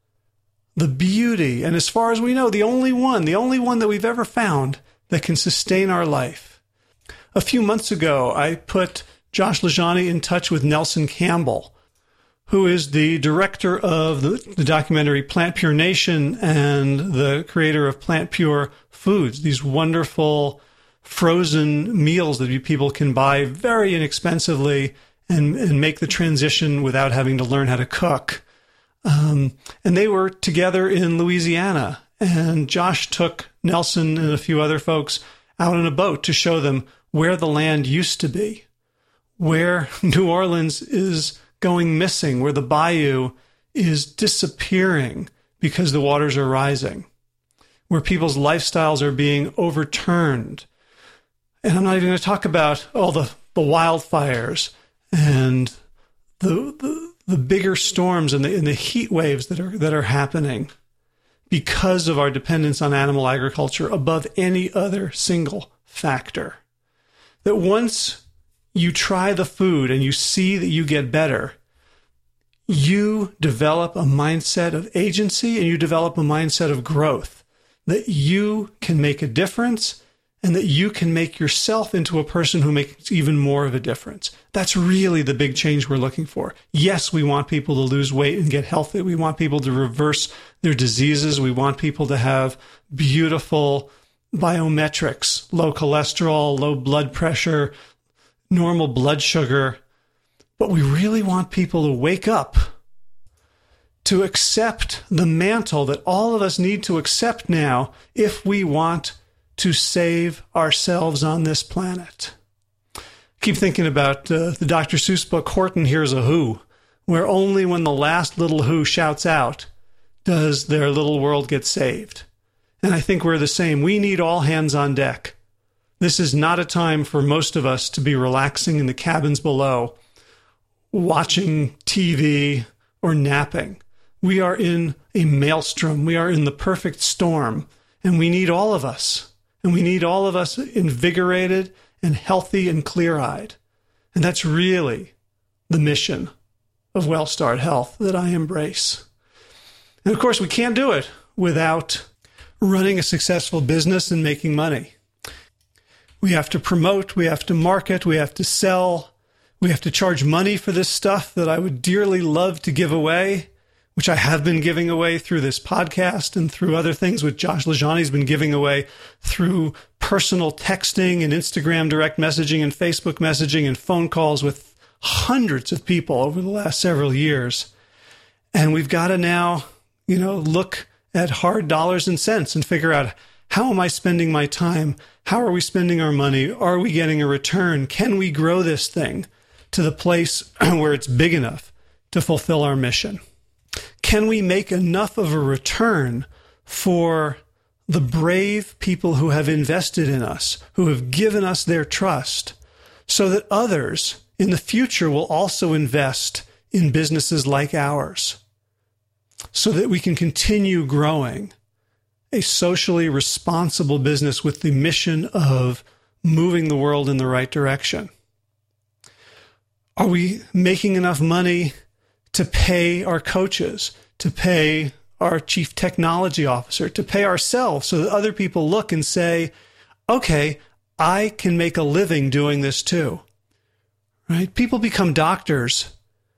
Speaker 1: the beauty, and as far as we know, the only one, the only one that we've ever found that can sustain our life. A few months ago, I put Josh LaJaunie in touch with Nelson Campbell, who is the director of the, the documentary Plant Pure Nation and the creator of Plant Pure Foods, these wonderful frozen meals that people can buy very inexpensively and, and make the transition without having to learn how to cook. Um, and they were together in Louisiana, and Josh took Nelson and a few other folks out on a boat to show them where the land used to be, where New Orleans is going missing, where the bayou is disappearing because the waters are rising, where people's lifestyles are being overturned. And I'm not even going to talk about all the, the wildfires and the, the the bigger storms and the, and the heat waves that are that are happening because of our dependence on animal agriculture above any other single factor. That once you try the food and you see that you get better, you develop a mindset of agency and you develop a mindset of growth, that you can make a difference and that you can make yourself into a person who makes even more of a difference. That's really the big change we're looking for. Yes, we want people to lose weight and get healthy. We want people to reverse their diseases. We want people to have beautiful biometrics, low cholesterol, low blood pressure, normal blood sugar. But we really want people to wake up, to accept the mantle that all of us need to accept now if we want to save ourselves on this planet. Keep thinking about uh, the Doctor Seuss book, Horton Hears a Who, where only when the last little who shouts out does their little world get saved. And I think we're the same. We need all hands on deck. This is not a time for most of us to be relaxing in the cabins below, watching T V or napping. We are in a maelstrom. We are in the perfect storm, and we need all of us. And we need all of us invigorated and healthy and clear-eyed. And that's really the mission of WellStart Health that I embrace. And of course, we can't do it without running a successful business and making money. We have to promote, we have to market, we have to sell, we have to charge money for this stuff that I would dearly love to give away, which I have been giving away through this podcast and through other things which Josh LaJaunie's been giving away through personal texting and Instagram direct messaging and Facebook messaging and phone calls with hundreds of people over the last several years. And we've got to now, you know, look at hard dollars and cents and figure out, how am I spending my time? How are we spending our money? Are we getting a return? Can we grow this thing to the place where it's big enough to fulfill our mission? Can we make enough of a return for the brave people who have invested in us, who have given us their trust, so that others in the future will also invest in businesses like ours, so that we can continue growing a socially responsible business with the mission of moving the world in the right direction? Are we making enough money to pay our coaches, to pay our chief technology officer, to pay ourselves so that other people look and say, okay, I can make a living doing this too, right? People become doctors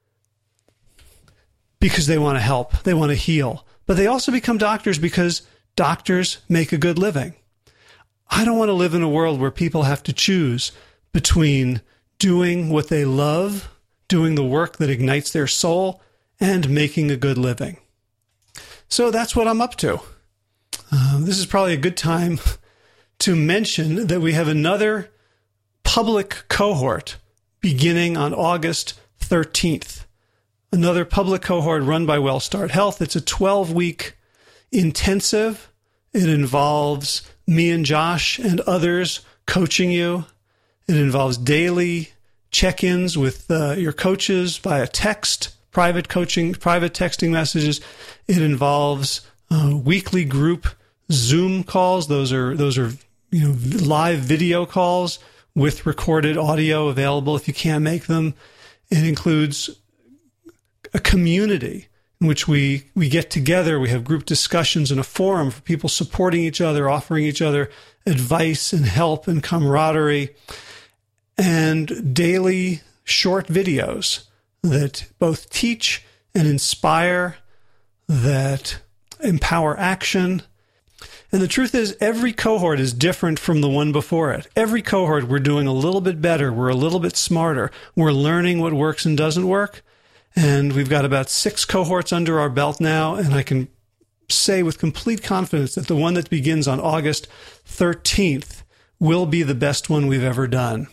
Speaker 1: because they want to help, they want to heal, but they also become doctors because doctors make a good living. I don't want to live in a world where people have to choose between doing what they love, doing the work that ignites their soul, and making a good living. So that's what I'm up to. Uh, this is probably a good time to mention that we have another public cohort beginning on August thirteenth. Another public cohort run by WellStart Health. It's a twelve-week intensive. It involves me and Josh and others coaching you. It involves daily check-ins with uh, your coaches via text, private coaching, private texting messages. It involves uh, weekly group Zoom calls. Those are those are you know live video calls with recorded audio available if you can't make them. It includes a community in which we, we get together. We have group discussions in a forum for people supporting each other, offering each other advice and help and camaraderie, and daily short videos that both teach and inspire, that empower action. And the truth is, every cohort is different from the one before it. Every cohort, we're doing a little bit better. We're a little bit smarter. We're learning what works and doesn't work. And we've got about six cohorts under our belt now, and I can say with complete confidence that the one that begins on August thirteenth will be the best one we've ever done.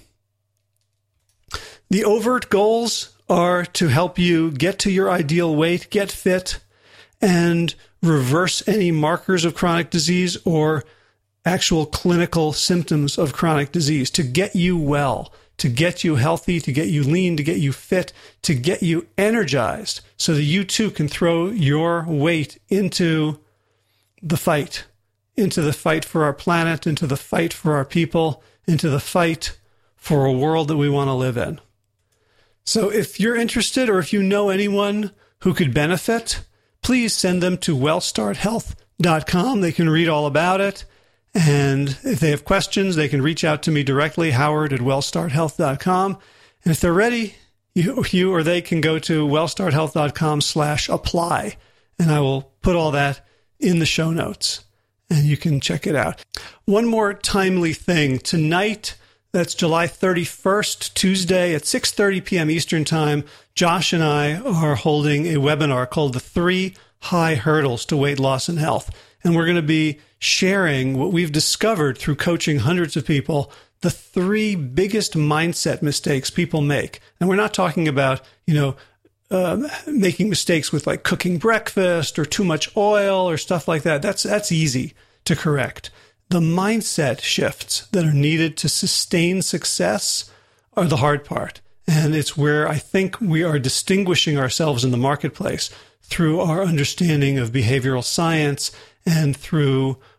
Speaker 1: The overt goals are to help you get to your ideal weight, get fit, and reverse any markers of chronic disease or actual clinical symptoms of chronic disease, to get you well, to get you healthy, to get you lean, to get you fit, to get you energized so that you too can throw your weight into the fight, into the fight for our planet, into the fight for our people, into the fight for a world that we want to live in. So if you're interested, or if you know anyone who could benefit, please send them to well start health dot com. They can read all about it. And if they have questions, they can reach out to me directly, Howard at well start health dot com. And if they're ready, you, you or they can go to well start health dot com slash apply. And I will put all that in the show notes, and you can check it out. One more timely thing. Tonight, that's July thirty-first, Tuesday at six thirty p.m. Eastern Time, Josh and I are holding a webinar called The Three High Hurdles to Weight Loss and Health. And we're going to be sharing what we've discovered through coaching hundreds of people, the three biggest mindset mistakes people make. And we're not talking about, you know, uh, making mistakes with like cooking breakfast or too much oil or stuff like that. That's, that's easy to correct. The mindset shifts that are needed to sustain success are the hard part. And it's where I think we are distinguishing ourselves in the marketplace through our understanding of behavioral science and through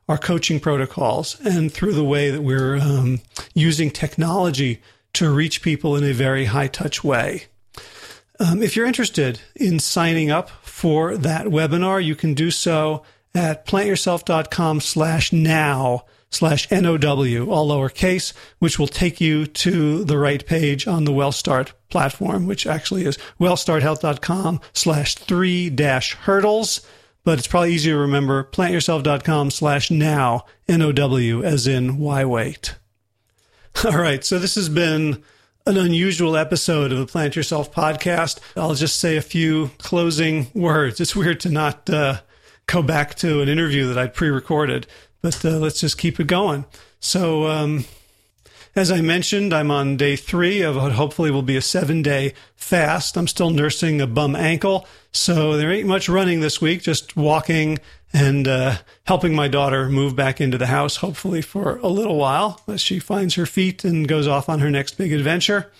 Speaker 1: our coaching protocols and through the way that we're um, using technology to reach people in a very high-touch way. Um, if you're interested in signing up for that webinar, you can do so at plantyourself.com slash now slash N-O-W, all lowercase, which will take you to the right page on the WellStart platform, which actually is wellstarthealth.com slash three dash hurdles. But it's probably easier to remember plantyourself.com slash now, N O W, as in why wait. All right, so this has been an unusual episode of the Plant Yourself podcast. I'll just say a few closing words. It's weird to not uh, go back to an interview that I'd pre-recorded, but uh, let's just keep it going. So, um, as I mentioned, I'm on day three of what hopefully will be a seven-day fast. I'm still nursing a bum ankle, so there ain't much running this week, just walking and uh, helping my daughter move back into the house, hopefully for a little while, as she finds her feet and goes off on her next big adventure.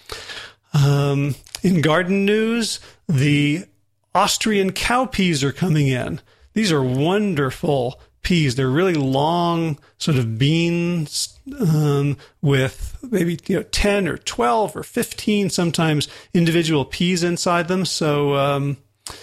Speaker 1: Um, in garden news, the Austrian cow peas are coming in. These are wonderful peas. They're really long sort of beans um, with maybe you know ten or twelve or fifteen sometimes individual peas inside them. So um,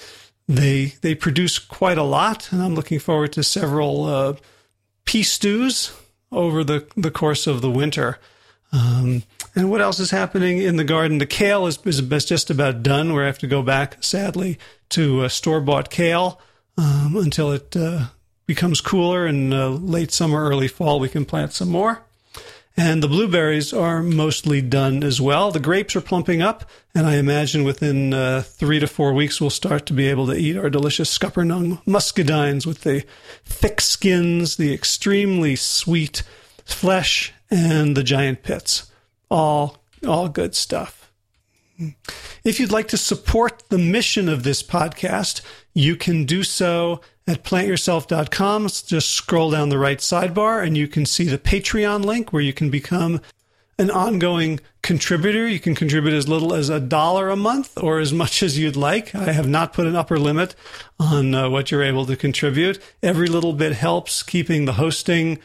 Speaker 1: they they produce quite a lot, and I'm looking forward to several uh, pea stews over the, the course of the winter. Um, and what else is happening in the garden? The kale is, is just about done, where I have to go back, sadly, to uh, store-bought kale um, until it uh, becomes cooler, and uh, late summer, early fall, we can plant some more. And the blueberries are mostly done as well. The grapes are plumping up, and I imagine within uh, three to four weeks we'll start to be able to eat our delicious Scuppernong muscadines with the thick skins, the extremely sweet flesh, and the giant pits. All, all good stuff. If you'd like to support the mission of this podcast, you can do so at plant yourself dot com. Just scroll down the right sidebar and you can see the Patreon link where you can become an ongoing contributor. You can contribute as little as a dollar a month or as much as you'd like. I have not put an upper limit on uh, what you're able to contribute. Every little bit helps keeping the hosting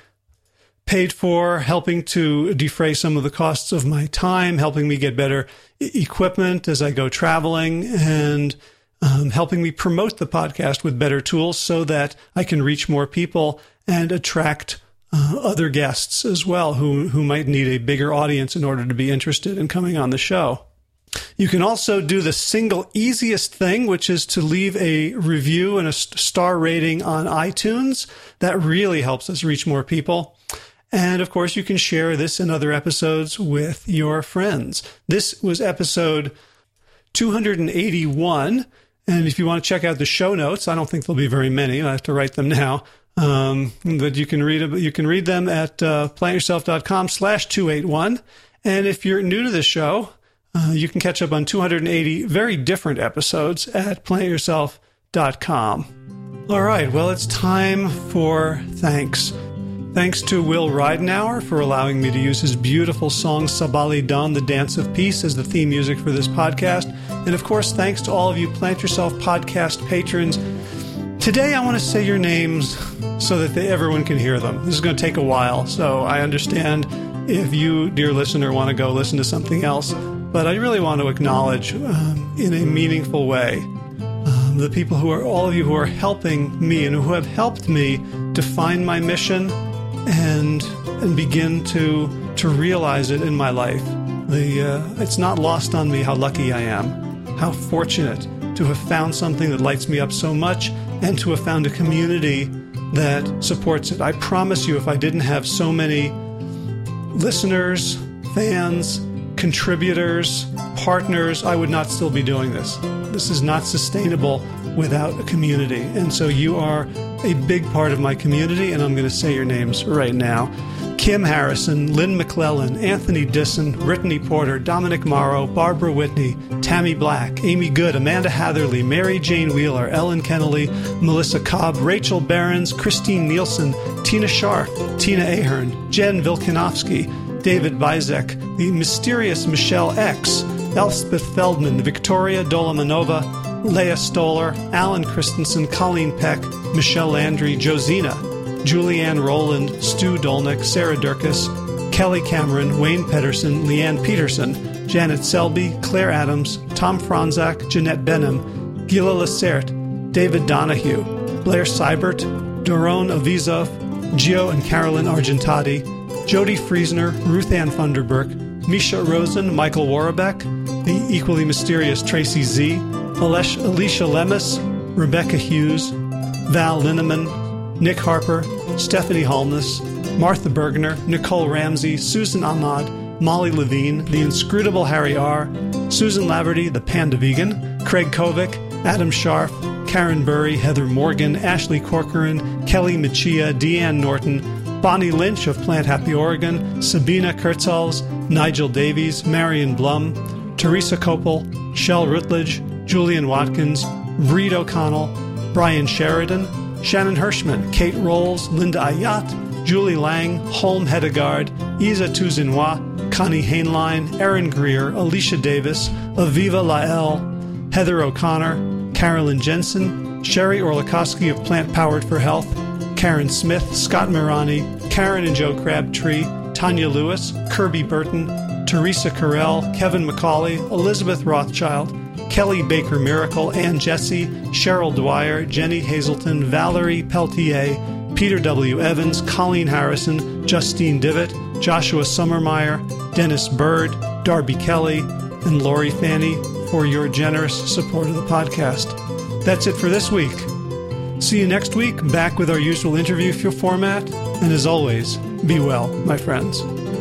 Speaker 1: paid for, helping to defray some of the costs of my time, helping me get better e- equipment as I go traveling, and um, helping me promote the podcast with better tools so that I can reach more people and attract uh, other guests as well who, who might need a bigger audience in order to be interested in coming on the show. You can also do the single easiest thing, which is to leave a review and a star rating on iTunes. That really helps us reach more people. And, of course, you can share this and other episodes with your friends. This was episode two hundred eighty-one. And if you want to check out the show notes, I don't think there'll be very many. I have to write them now. Um, but you can read you can read them at uh, plantyourself.com slash 281. And if you're new to the show, uh, you can catch up on two hundred eighty very different episodes at plant yourself dot com. All right, well, it's time for thanks. Thanks to Will Ridenauer for allowing me to use his beautiful song Sabali Dan, the Dance of Peace, as the theme music for this podcast. And of course, thanks to all of you Plant Yourself podcast patrons. Today, I want to say your names so that they, everyone can hear them. This is going to take a while, so I understand if you, dear listener, want to go listen to something else. But I really want to acknowledge um, in a meaningful way um, the people who are, all of you who are helping me and who have helped me define my mission and and begin to to realize it in my life. The uh, it's not lost on me how lucky I am, how fortunate to have found something that lights me up so much and to have found a community that supports it. I promise you, if I didn't have so many listeners, fans, contributors, partners, I would not still be doing this. This is not sustainable without a community. And so you are a big part of my community, and I'm going to say your names right now. Kim Harrison, Lynn McClellan, Anthony Disson, Brittany Porter, Dominic Morrow, Barbara Whitney, Tammy Black, Amy Good, Amanda Hatherley, Mary Jane Wheeler, Ellen Kennelly, Melissa Cobb, Rachel Behrens, Christine Nielsen, Tina Scharf, Tina Ahern, Jen Vilkanovsky, David Bizek, the mysterious Michelle X, Elspeth Feldman, Victoria Dolomanova, Leah Stoller, Alan Christensen, Colleen Peck, Michelle Landry, Josina, Julianne Rowland, Stu Dolnick, Sarah Durkis, Kelly Cameron, Wayne Pedersen, Leanne Peterson, Janet Selby, Claire Adams, Tom Franzak, Jeanette Benham, Gila Lacerte, David Donahue, Blair Seibert, Doron Avizov, Gio and Carolyn Argentati, Jody Friesner, Ruth Ann Funderburk, Misha Rosen, Michael Warbeck, the equally mysterious Tracy Z, Alesh, Alicia Lemus, Rebecca Hughes, Val Linneman, Nick Harper, Stephanie Holness, Martha Bergner, Nicole Ramsey, Susan Ahmad, Molly Levine, the inscrutable Harry R., Susan Laverty, the Panda Vegan, Craig Kovic, Adam Scharf, Karen Burry, Heather Morgan, Ashley Corcoran, Kelly Machia, Deanne Norton, Bonnie Lynch of Plant Happy Oregon, Sabina Kurtzals, Nigel Davies, Marion Blum, Teresa Kopel, Shell Rutledge, Julian Watkins, Reed O'Connell, Brian Sheridan, Shannon Hirschman, Kate Rolls, Linda Ayat, Julie Lang, Holm Hedegaard, Isa Tuzinois, Connie Hainline, Erin Greer, Alicia Davis, Aviva Lael, Heather O'Connor, Carolyn Jensen, Sherry Orlikowski of Plant Powered for Health, Karen Smith, Scott Mirani, Karen and Joe Crabtree, Tanya Lewis, Kirby Burton, Teresa Carell, Kevin McCauley, Elizabeth Rothschild, Kelly Baker Miracle, Ann Jesse, Cheryl Dwyer, Jenny Hazelton, Valerie Peltier, Peter W. Evans, Colleen Harrison, Justine Divot, Joshua Summermeyer, Dennis Bird, Darby Kelly, and Lori Fanny for your generous support of the podcast. That's it for this week. See you next week, back with our usual interview format. And as always, be well, my friends.